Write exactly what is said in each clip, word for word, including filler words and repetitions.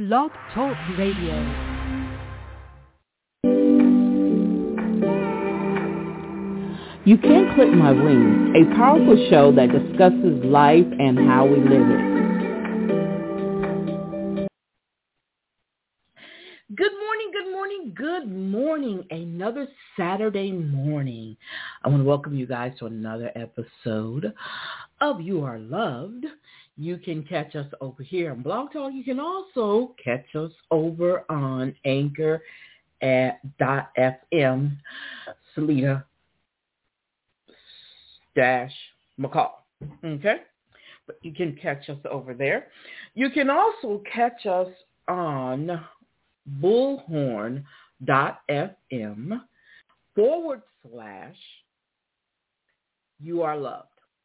Blog Talk Radio. You Can't Clip My Wings, a powerful show that discusses life and how we live it. Good morning, good morning, good morning. Another Saturday morning. I want to welcome you guys to another episode of You Are Loved. You can catch us over here on Blog Talk. You can also catch us over on Anchor at .fm, Salida dash McCall. Okay? But you can catch us over there. You can also catch us on bullhorn.fm forward slash You Are Loved.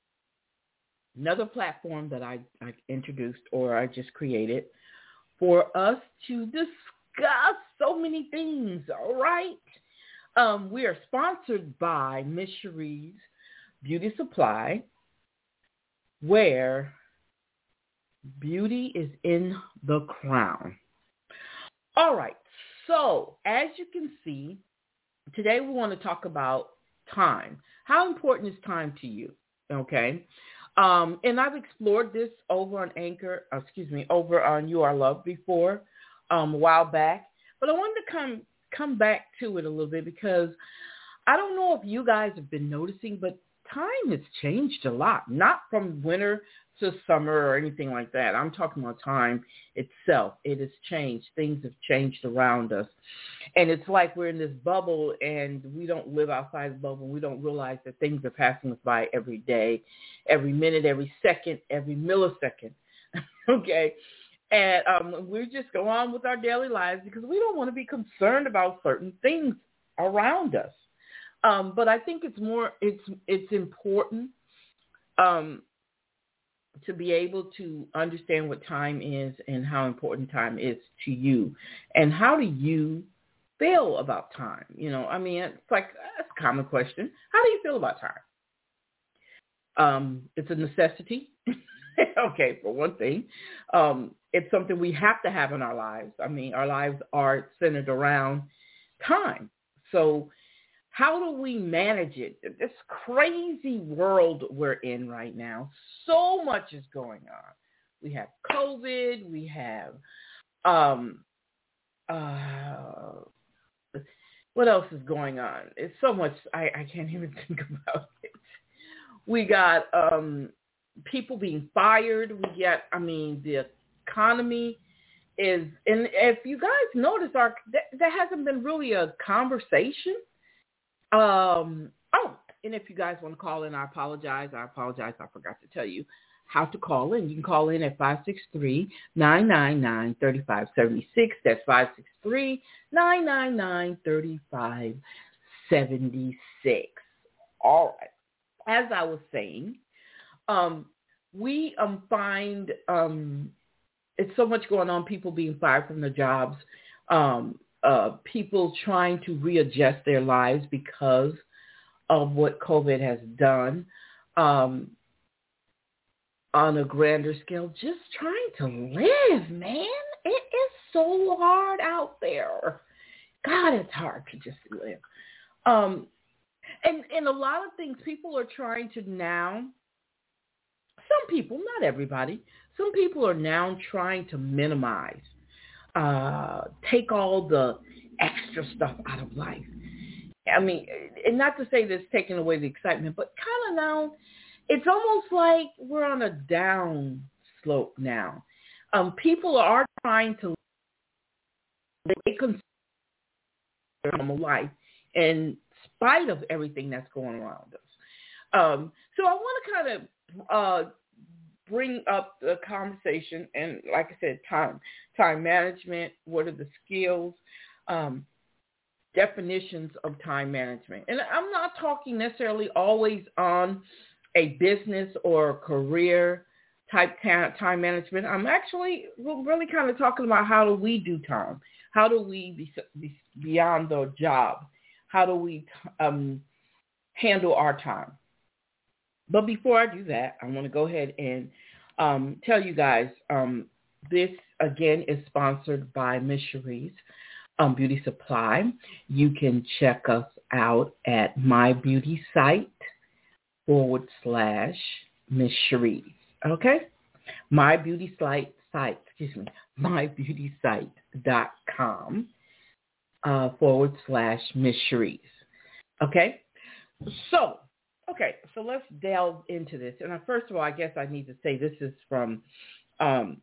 Another platform that I, I introduced or I just created for us to discuss so many things, all right? Um, we are sponsored by Miss Cherie's Beauty Supply, where beauty is in the crown. All right, so as you can see, today we want to talk about time. How important is time to you, okay? Um, and I've explored this over on Anchor, uh, excuse me, over on You Are Loved before, um, a while back. But I wanted to come come back to it a little bit because I don't know if you guys have been noticing, but time has changed a lot, not from winter to summer or anything like that. I'm talking about time itself. It has changed. Things have changed around us. And it's like we're in this bubble and we don't live outside the bubble. We don't realize that things are passing us by every day, every minute, every second, every millisecond. Okay? And um, we just go on with our daily lives because we don't want to be concerned about certain things around us. Um, but I think it's more, it's it's important um, to be able to understand what time is and how important time is to you. And how do you feel about time? You know, I mean, it's like, that's a common question. How do you feel about time? Um, it's a necessity. Okay, for one thing. Um, it's something we have to have in our lives. I mean, our lives are centered around time. So how do we manage it? This crazy world we're in right now, so much is going on. We have COVID. We have, um, uh, what else is going on? It's so much, I, I can't even think about it. We got um, people being fired. We got, I mean, the economy is, and if you guys notice, our there hasn't been really a conversation. Um, oh, and if you guys want to call in, I apologize. I apologize. I forgot to tell you how to call in. You can call in at five six three, nine nine nine, three five seven six. That's five six three, nine nine nine, three five seven six. All right. As I was saying, um, we um, find um, it's so much going on, people being fired from their jobs, um, Uh, people trying to readjust their lives because of what COVID has done um, on a grander scale, just trying to live, man. It is so hard out there. God, it's hard to just live. Um, and, and a lot of things people are trying to now, some people, not everybody, some people are now trying to minimize Uh, take all the extra stuff out of life. I mean, and not to say this taking away the excitement, but kind of now, it's almost like we're on a down slope now. Um, people are trying to live a normal life in spite of everything that's going around us. Um, so I want to kind of uh, bring up the conversation, and like I said, time, time management, what are the skills, um, definitions of time management. And I'm not talking necessarily always on a business or career type time management. I'm actually really kind of talking about how do we do time? How do we be, be beyond the job? How do we um, handle our time? But before I do that, I want to go ahead and um, tell you guys um, this again, is sponsored by Miss Cherie's um, Beauty Supply. You can check us out at my beauty site forward slash Miss Cherie's. Okay? My beauty site, site, excuse me, my beauty site dot com uh, forward slash Miss Cherie's. Okay? So, okay, so let's delve into this. And uh, first of all, I guess I need to say this is from, um,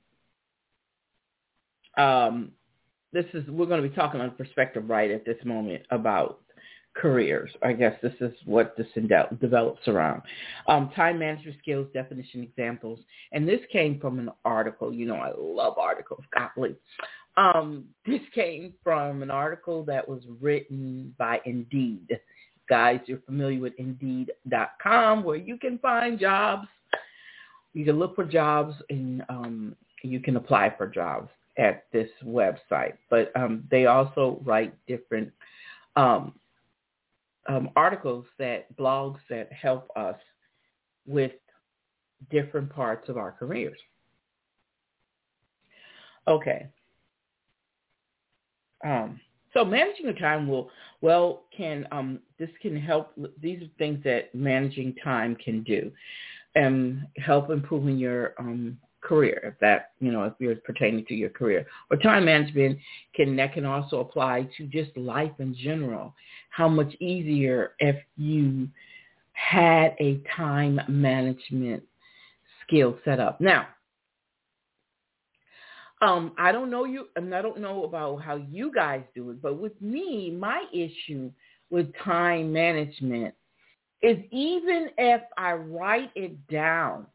um, this is, we're going to be talking on perspective right at this moment about careers. I guess this is what this de- develops around. Um, time management skills, definition, examples. And this came from an article. You know, I love articles, golly. Um, this came from an article that was written by Indeed. Guys, you're familiar with Indeed dot com, where you can find jobs. You can look for jobs, and um, you can apply for jobs at this website. But um, they also write different um, um, articles, that blogs that help us with different parts of our careers. Okay. Um, so managing your time will, well, can, um, this can help. These are things that managing time can do and help improving your um, career, if that, you know, if you're pertaining to your career. Or time management can, that can also apply to just life in general. How much easier if you had a time management skill set up. Now, Um, I don't know you, and I don't know about how you guys do it, but with me, my issue with time management is even if I write it down,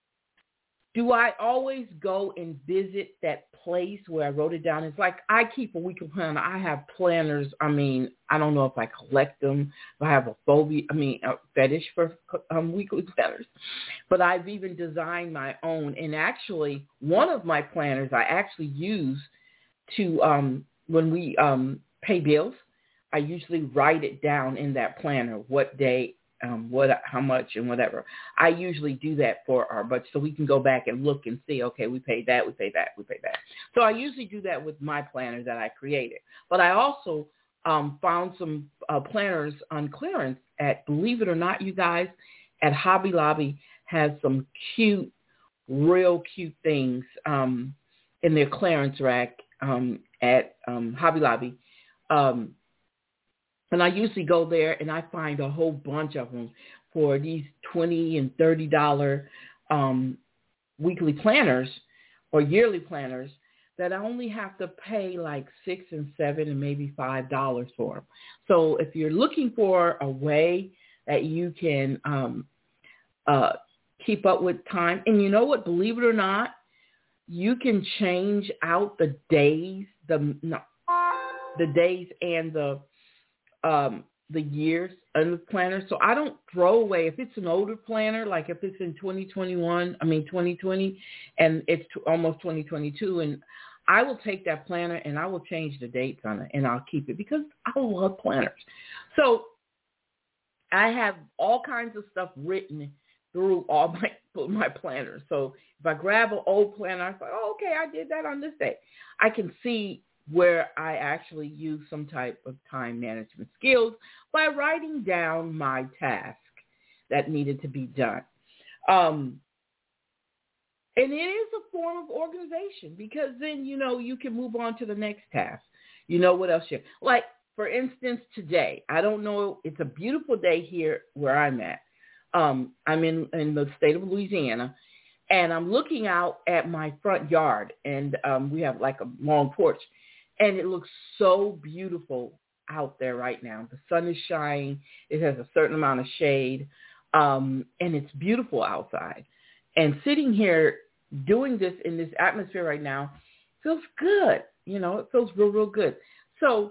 do I always go and visit that place where I wrote it down? It's like I keep a weekly planner. I have planners. I mean, I don't know if I collect them. If I have a phobia, I mean, a fetish for um, weekly planners. But I've even designed my own. And actually, one of my planners I actually use to, um, when we um, pay bills, I usually write it down in that planner, what day, Um, what, how much, and whatever. I usually do that for our budget, so we can go back and look and see, okay, we paid that, we paid that, we paid that. So I usually do that with my planner that I created. But I also um, found some uh, planners on clearance at, believe it or not, you guys, at Hobby Lobby has some cute, real cute things um, in their clearance rack um, at um, Hobby Lobby. Um, And I usually go there and I find a whole bunch of them for these twenty and thirty dollars um, weekly planners or yearly planners that I only have to pay like six and seven and maybe five dollars for them. So if you're looking for a way that you can um, uh, keep up with time, and you know what, believe it or not, you can change out the days, the no, the days and the Um, the years on the planner. So I don't throw away, if it's an older planner, like if it's in twenty twenty-one, I mean twenty twenty, and it's t- almost twenty twenty-two, and I will take that planner and I will change the dates on it and I'll keep it because I love planners. So I have all kinds of stuff written through all my my planners. So if I grab an old planner, I say, oh, okay, I did that on this day. I can see where I actually use some type of time management skills by writing down my task that needed to be done. Um, and it is a form of organization because then, you know, you can move on to the next task. You know what else you, like, for instance, today, I don't know, it's a beautiful day here where I'm at. Um, I'm in, in the state of Louisiana, and I'm looking out at my front yard, and um, we have like a long porch. And it looks so beautiful out there right now. The sun is shining. It has a certain amount of shade. Um, and it's beautiful outside. And sitting here doing this in this atmosphere right now feels good. You know, it feels real, real good. So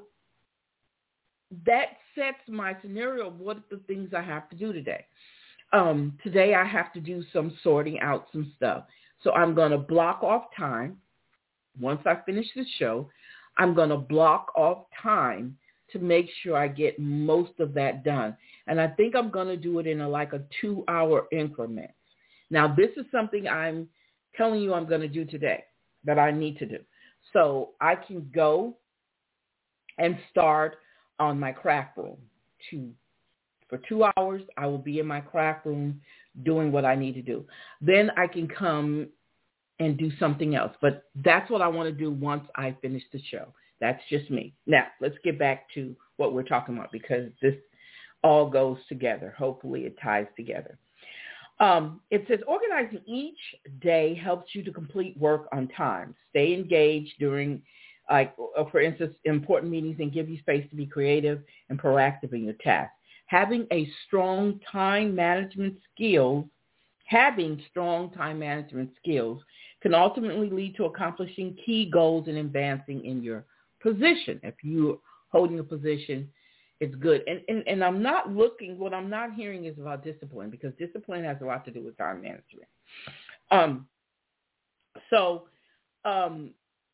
that sets my scenario of what are the things I have to do today. Um, today I have to do some sorting out some stuff. So I'm going to block off time. Once I finish the show, I'm going to block off time to make sure I get most of that done. And I think I'm going to do it in a, like a two-hour increment. Now, this is something I'm telling you I'm going to do today. that I need to do. So I can go and start on my craft room. To, for two hours, I will be in my craft room doing what I need to do. Then I can come and do something else. But that's what I want to do once I finish the show. That's just me. Now, let's get back to what we're talking about, because this all goes together. Hopefully it ties together. Um, it says organizing each day helps you to complete work on time. Stay engaged during, like, uh, for instance, important meetings, and give you space to be creative and proactive in your tasks. Having a strong time management skills, having strong time management skills can ultimately lead to accomplishing key goals and advancing in your position. If you're holding a position, it's good. And, and and I'm not looking, what I'm not hearing is about discipline, because discipline has a lot to do with time management. Um, so um,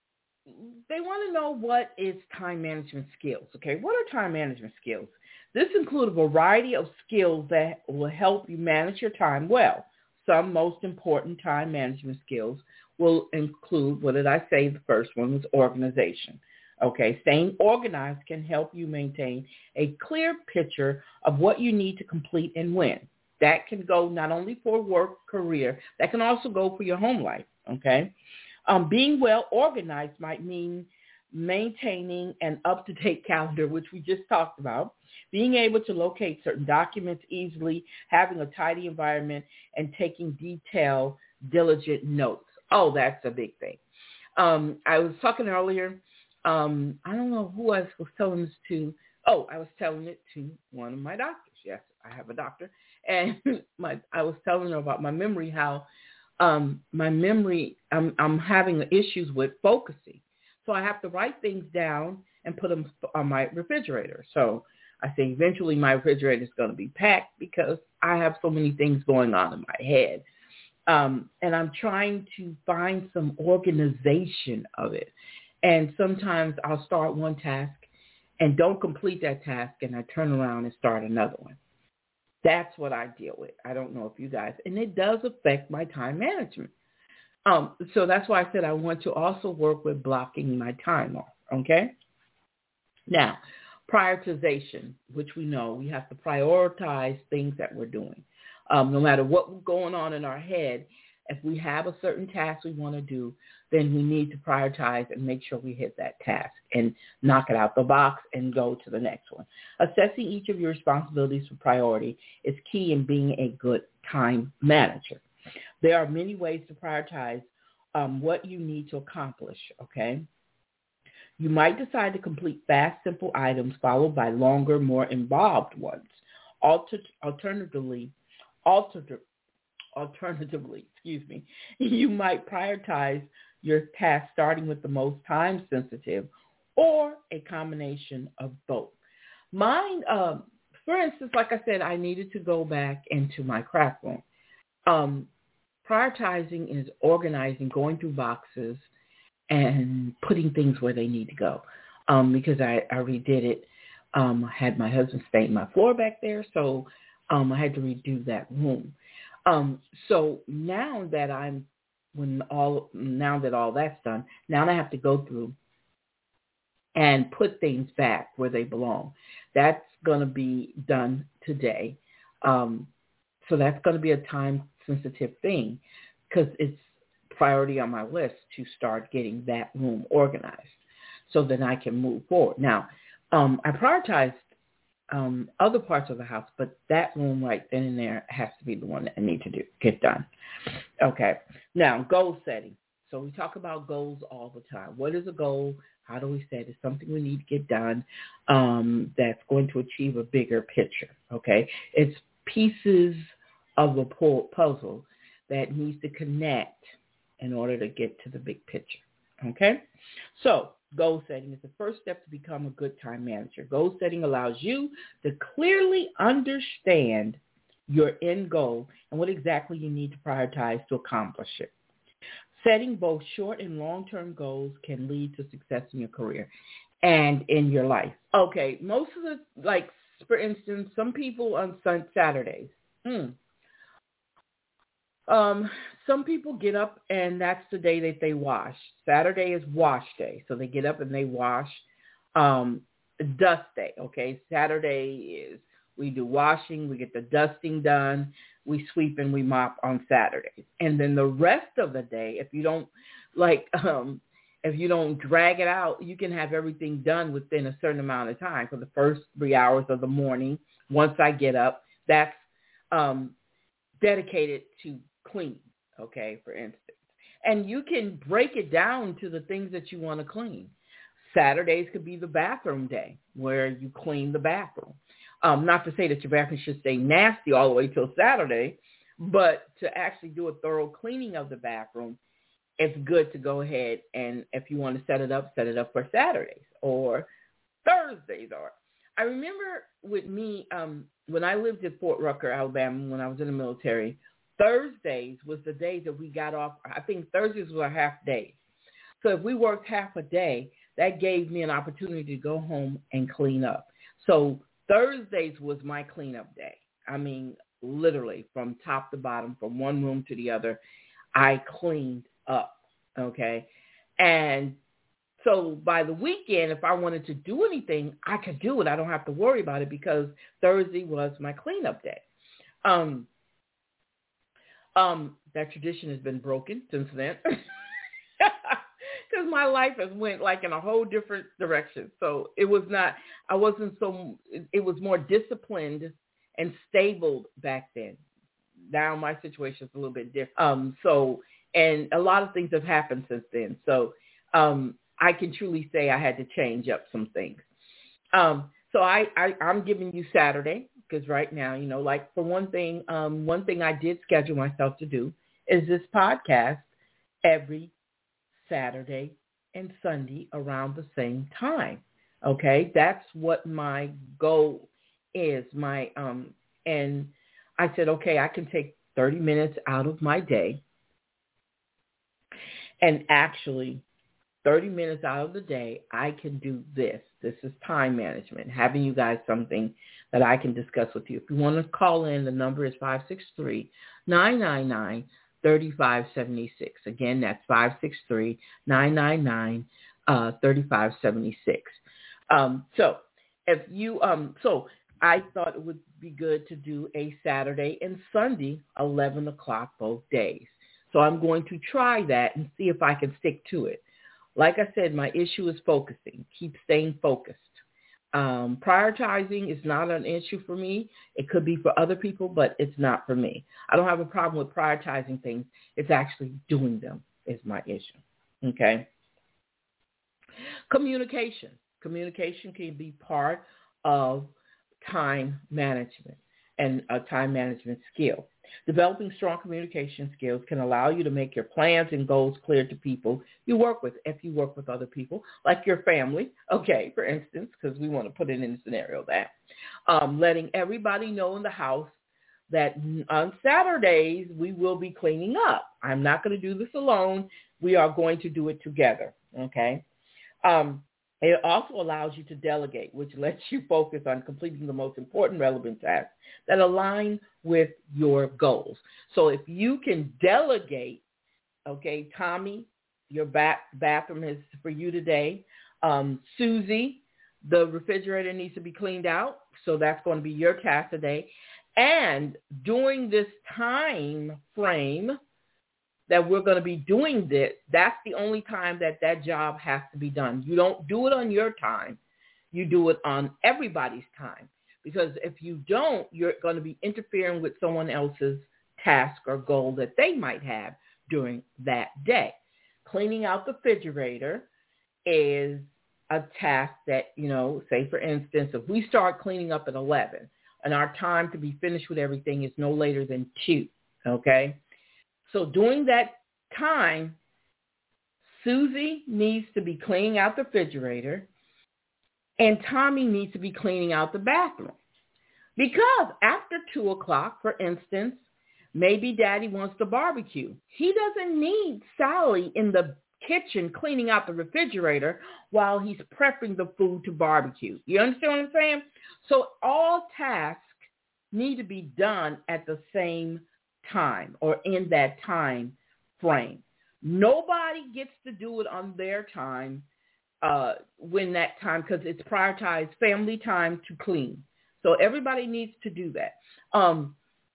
they want to know, what is time management skills? Okay, what are time management skills? This includes a variety of skills that will help you manage your time well. Some most important time management skills will include, what did I say? The first one was organization. Okay, staying organized can help you maintain a clear picture of what you need to complete and when. That can go not only for work, career, that can also go for your home life, okay? Um, being well organized might mean maintaining an up-to-date calendar, which we just talked about, being able to locate certain documents easily, having a tidy environment, and taking detailed, diligent notes. Oh, that's a big thing. Um, I was talking earlier, um, I don't know who I was telling this to. Oh, I was telling it to one of my doctors. Yes, I have a doctor. And my I was telling her about my memory, how um, my memory, I'm, I'm having issues with focusing. So I have to write things down and put them on my refrigerator. So I say eventually my refrigerator is going to be packed, because I have so many things going on in my head. Um, and I'm trying to find some organization of it. And sometimes I'll start one task and don't complete that task, and I turn around and start another one. That's what I deal with. I don't know if you guys, and it does affect my time management. Um, so that's why I said I want to also work with blocking my time off, okay? Now, prioritization, which we know we have to prioritize things that we're doing. Um, no matter what's going on in our head, if we have a certain task we want to do, then we need to prioritize and make sure we hit that task and knock it out the box and go to the next one. Assessing each of your responsibilities for priority is key in being a good time manager. There are many ways to prioritize um, what you need to accomplish, okay? You might decide to complete fast, simple items followed by longer, more involved ones. Alter- alternatively, alter- alternatively, excuse me, you might prioritize your task starting with the most time-sensitive, or a combination of both. Mine, um, for instance, like I said, I needed to go back into my craft room. Um, prioritizing is organizing, going through boxes, and putting things where they need to go. Um, because I, I redid it. Um, I had my husband stain my floor back there, so um, I had to redo that room. Um, so now that I'm, when all, now that all that's done, now I have to go through and put things back where they belong. That's going to be done today. Um, so that's going to be a time-sensitive thing, because it's priority on my list to start getting that room organized so that I can move forward. Now, um, I prioritized um, other parts of the house, but that room right then and there has to be the one that I need to do, get done. Okay. Now, goal setting. So we talk about goals all the time. What is a goal? How do we set it? Something we need to get done um, that's going to achieve a bigger picture, okay? It's pieces of a puzzle that needs to connect in order to get to the big picture, okay? So goal setting is the first step to become a good time manager. Goal setting allows you to clearly understand your end goal and what exactly you need to prioritize to accomplish it. Setting both short and long-term goals can lead to success in your career and in your life. Okay, most of the, like, for instance, some people on Saturdays, hmm, Um, some people get up and that's the day that they wash. Saturday is wash day. So they get up and they wash. Um, dust day. Okay. Saturday is we do washing. We get the dusting done. We sweep and we mop on Saturdays. And then the rest of the day, if you don't like, um, if you don't drag it out, you can have everything done within a certain amount of time. For the first three hours of the morning, once I get up, that's um, dedicated to clean, okay, for instance. And you can break it down to the things that you want to clean. Saturdays could be the bathroom day where you clean the bathroom. Um, not to say that your bathroom should stay nasty all the way till Saturday, but to actually do a thorough cleaning of the bathroom, it's good to go ahead and if you want to set it up, set it up for Saturdays or Thursdays. Or I remember with me um, when I lived at Fort Rucker, Alabama, when I was in the military, Thursdays was the days that we got off. I think Thursdays were half days. So if we worked half a day, that gave me an opportunity to go home and clean up. So Thursdays was my cleanup day. I mean, literally from top to bottom, from one room to the other, I cleaned up, okay? And so by the weekend, if I wanted to do anything, I could do it. I don't have to worry about it because Thursday was my cleanup day. Um, um, that tradition has been broken since then because my life has went like in a whole different direction. So it was not, I wasn't so, it was more disciplined and stable back then. Now my situation is a little bit different. Um, so, and a lot of things have happened since then. So um, I can truly say I had to change up some things. Um, so I, I, I'm giving you Saturday because right now, you know, like for one thing, um, one thing I did schedule myself to do is this podcast every Saturday and Sunday around the same time. Okay, that's what my goal is. My um, and I said, okay, I can take thirty minutes out of my day, and actually, thirty minutes out of the day, I can do this. This is time management, having you guys something that I can discuss with you. If you want to call in, the number is five six three, nine nine nine, three five seven six. Again, that's five six three, nine nine nine, three five seven six. Um, so if you, um, so I thought it would be good to do a Saturday and Sunday, eleven o'clock both days. So I'm going to try that and see if I can stick to it. Like I said, my issue is focusing. Keep staying focused. Um, prioritizing is not an issue for me. It could be for other people, but it's not for me. I don't have a problem with prioritizing things. It's actually doing them is my issue. Okay. Communication. Communication can be part of time management and a time management skill. Developing strong communication skills can allow you to make your plans and goals clear to people you work with, if you work with other people, like your family, okay, for instance, because we want to put it in a scenario that. Um, letting everybody know in the house that on Saturdays we will be cleaning up. I'm not going to do this alone. We are going to do it together, okay? Um, It also allows you to delegate, which lets you focus on completing the most important relevant tasks that align with your goals. So if you can delegate, okay, Tommy, your bath, bathroom is for you today. Um, Susie, the refrigerator needs to be cleaned out. So that's going to be your task today. And during this time frame that we're going to be doing this, that's the only time that that job has to be done. You don't do it on your time. You do it on everybody's time. Because if you don't, you're going to be interfering with someone else's task or goal that they might have during that day. Cleaning out the refrigerator is a task that, you know, say for instance, if we start cleaning up at eleven and our time to be finished with everything is no later than two, okay? So during that time, Susie needs to be cleaning out the refrigerator and Tommy needs to be cleaning out the bathroom. Because after two o'clock, for instance, maybe Daddy wants to barbecue. He doesn't need Sally in the kitchen cleaning out the refrigerator while he's prepping the food to barbecue. You understand what I'm saying? So all tasks need to be done at the same time or in that time frame. Nobody gets to do it on their time uh, when that time, because it's prioritized family time to clean. So everybody needs to do that. Um,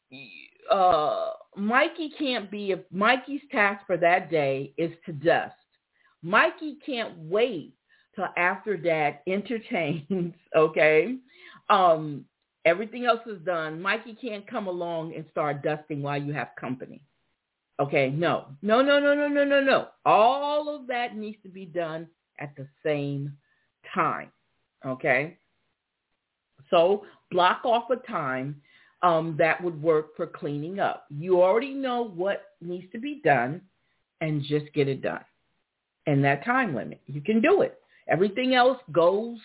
uh, Mikey can't be, if Mikey's task for that day is to dust, Mikey can't wait till after Dad entertains, okay? Um, everything else is done. Mikey can't come along and start dusting while you have company. Okay, no. No, no, no, no, no, no, no. All of that needs to be done at the same time, okay? So block off a time um, that would work for cleaning up. You already know what needs to be done, and just get it done in that time limit. You can do it. Everything else goes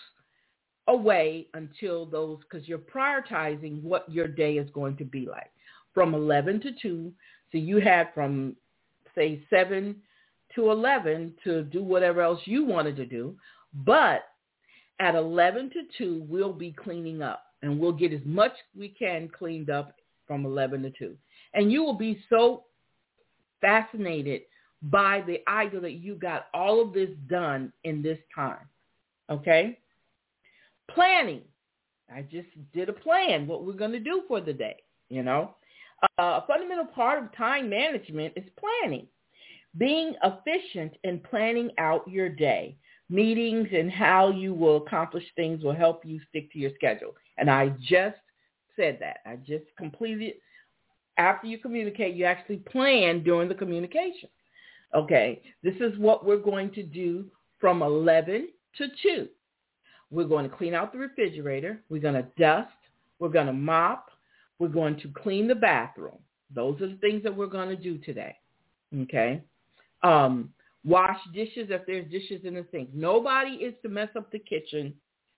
away until those, because you're prioritizing what your day is going to be like. From eleven to two, so you had from, say, seven to eleven to do whatever else you wanted to do. But at eleven to two, we'll be cleaning up, and we'll get as much we can cleaned up from eleven to two. And you will be so fascinated by the idea that you got all of this done in this time, okay? Planning. I just did a plan, what we're going to do for the day, you know. Uh, a fundamental part of time management is planning. Being efficient in planning out your day. Meetings and how you will accomplish things will help you stick to your schedule. And I just said that. I just completed, after you communicate, you actually plan during the communication. Okay, this is what we're going to do from eleven to two. We're going to clean out the refrigerator. We're going to dust. We're going to mop. We're going to clean the bathroom. Those are the things that we're going to do today. Okay. Um, wash dishes if there's dishes in the sink. Nobody is to mess up the kitchen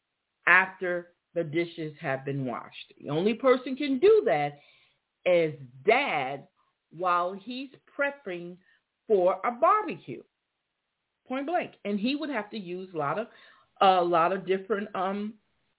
after the dishes have been washed. The only person can do that is Dad while he's prepping for a barbecue, point blank. And he would have to use a lot of a lot of different um,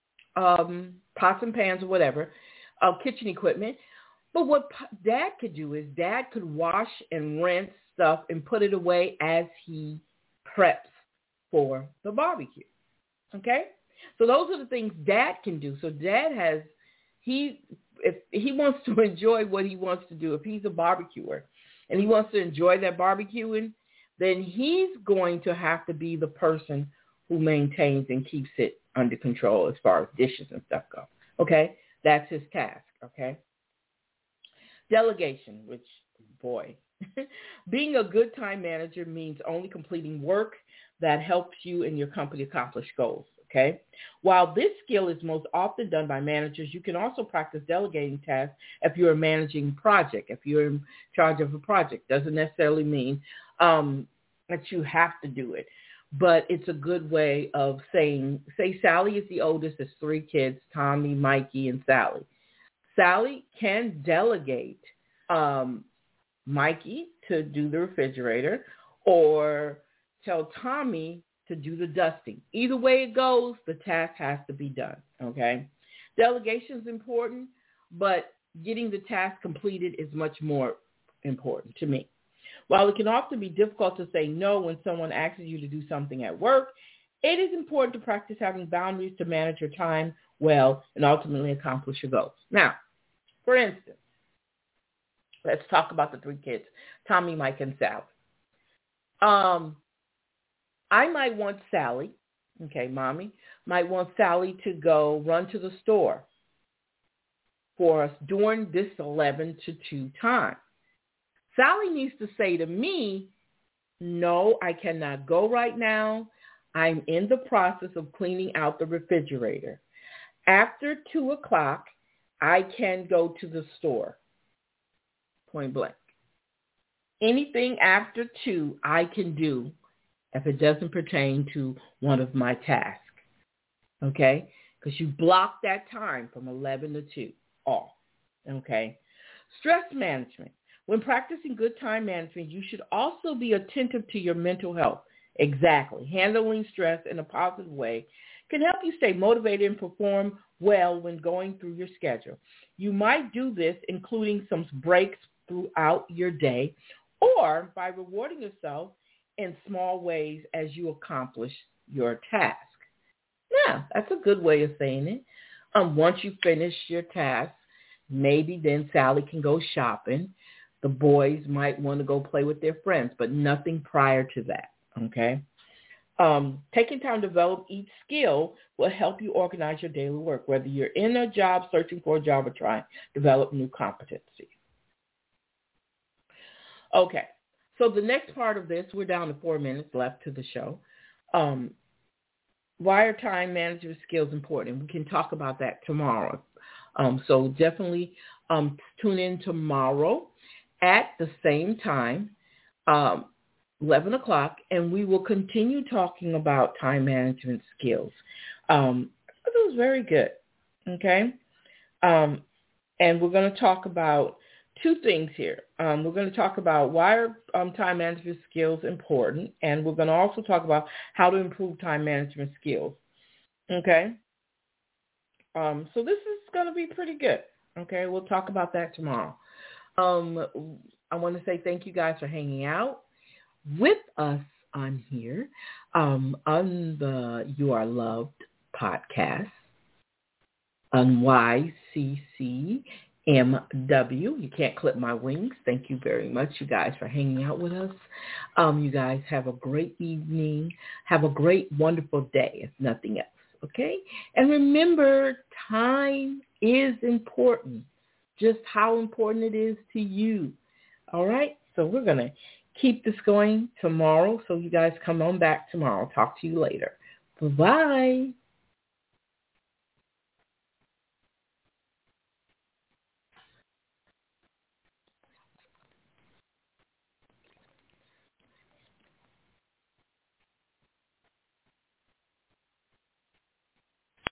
um, pots and pans or whatever, uh, kitchen equipment. But what Dad could do is Dad could wash and rinse stuff and put it away as he preps for the barbecue. Okay? So those are the things Dad can do. So Dad has, he, if he wants to enjoy what he wants to do, if he's a barbecuer and he wants to enjoy that barbecuing, then he's going to have to be the person who maintains and keeps it under control as far as dishes and stuff go. Okay? That's his task. Okay? Delegation, which, boy, being a good time manager means only completing work that helps you and your company accomplish goals. Okay? While this skill is most often done by managers, you can also practice delegating tasks if you're managing a project, if you're in charge of a project. Doesn't necessarily mean um, that you have to do it, but it's a good way of saying, say Sally is the oldest, there's three kids, Tommy, Mikey, and Sally. Sally can delegate um, Mikey to do the refrigerator or tell Tommy to do the dusting. Either way it goes, the task has to be done, okay? Delegation is important, but getting the task completed is much more important to me. While it can often be difficult to say no when someone asks you to do something at work, it is important to practice having boundaries to manage your time well and ultimately accomplish your goals. Now, for instance, let's talk about the three kids, Tommy, Mike, and Sally. Um, I might want Sally, okay, Mommy, might want Sally to go run to the store for us during this eleven to two time. Sally needs to say to me, no, I cannot go right now. I'm in the process of cleaning out the refrigerator. After two o'clock, I can go to the store, point blank. Anything after two I can do if it doesn't pertain to one of my tasks, okay? Because you block that time from eleven to two off, okay? Stress management. When practicing good time management, you should also be attentive to your mental health. Exactly. Handling stress in a positive way can help you stay motivated and perform well when going through your schedule. You might do this including some breaks throughout your day, or by rewarding yourself in small ways as you accomplish your task. Yeah, that's a good way of saying it. Um, once you finish your task, maybe then Sally can go shopping. The boys might want to go play with their friends, but nothing prior to that, okay? Um, taking time to develop each skill will help you organize your daily work, whether you're in a job, searching for a job, or trying to develop new competencies. Okay, so the next part of this, we're down to four minutes left to the show. Um, why are time management skills important? We can talk about that tomorrow. Um, so definitely um, tune in tomorrow at the same time, um, eleven o'clock, and we will continue talking about time management skills. Um, it was very good, okay? Um, and we're going to talk about two things here. Um, we're going to talk about why are um, time management skills important, and we're going to also talk about how to improve time management skills, okay? Um, so this is going to be pretty good, okay? We'll talk about that tomorrow. Um, I want to say thank you guys for hanging out with us on here um, on the You Are Loved podcast on Y C C M W. You can't clip my wings. Thank you very much, you guys, for hanging out with us. Um, you guys have a great evening. Have a great, wonderful day, if nothing else, okay? And remember, time is important, just how important it is to you, all right? So we're going to keep this going tomorrow, so you guys come on back tomorrow. Talk to you later. Bye-bye.